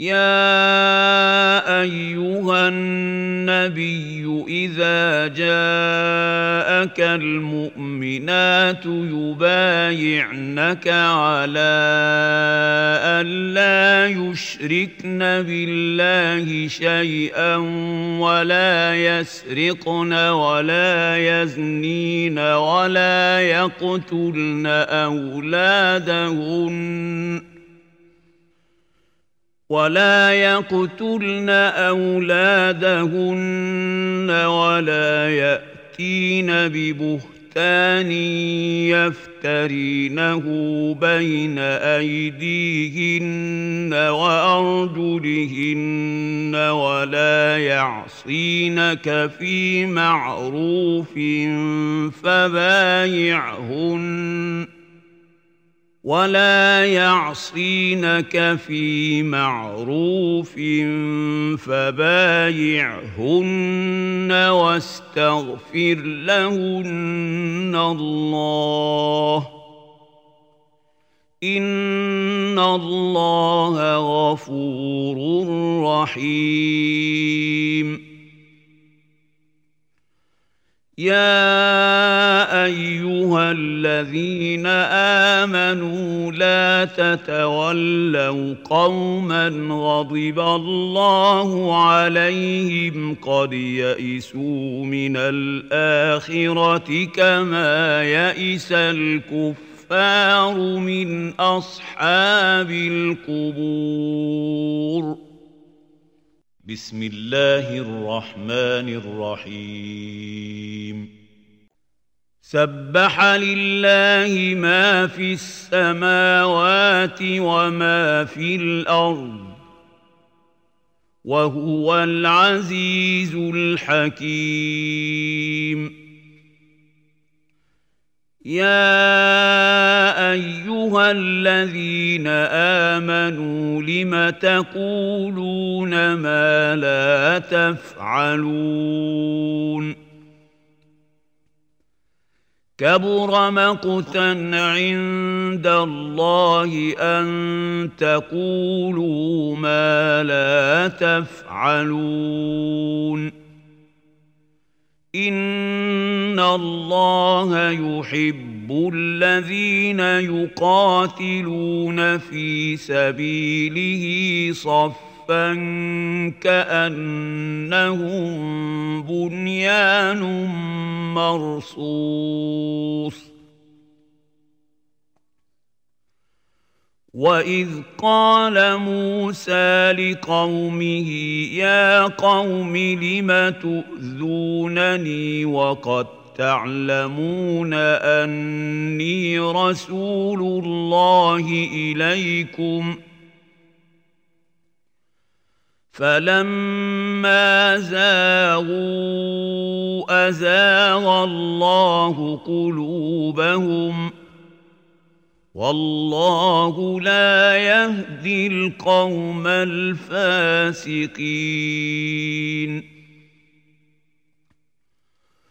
يا أيها النبي إذا جاءك المؤمنات يبايعنك على أن لا يشركن بالله شيئا ولا يسرقن ولا يزنين ولا يقتلن أولادهن ولا يأتين ببهتان يفترينه بين أيديهن وأرجلهن ولا يعصينك في معروف فبايعهن واستغفر لهن الله إن الله غفور رحيم. يا أيها الذين آمنوا لا تتولوا قوما غضب الله عليهم قد يئسوا من الآخرة كما يئس الكفار من أصحاب القبور. بسم الله الرحمن الرحيم. سبح لله ما في السماوات وما في الأرض وهو العزيز الحكيم. يا أيها الذين آمنوا لم تقولون ما لا تفعلون كبر مقتا عند الله أن تقولوا ما لا تفعلون إن الله يحب الذين يقاتلون في سبيله صفا كأنهم بنيان مرصوص. وإذ قال موسى لقومه يا قوم لم تؤذونني وقد تعلمون أني رسول الله إليكم فلما زاغوا أزاغ الله قلوبهم والله لا يهدي القوم الفاسقين.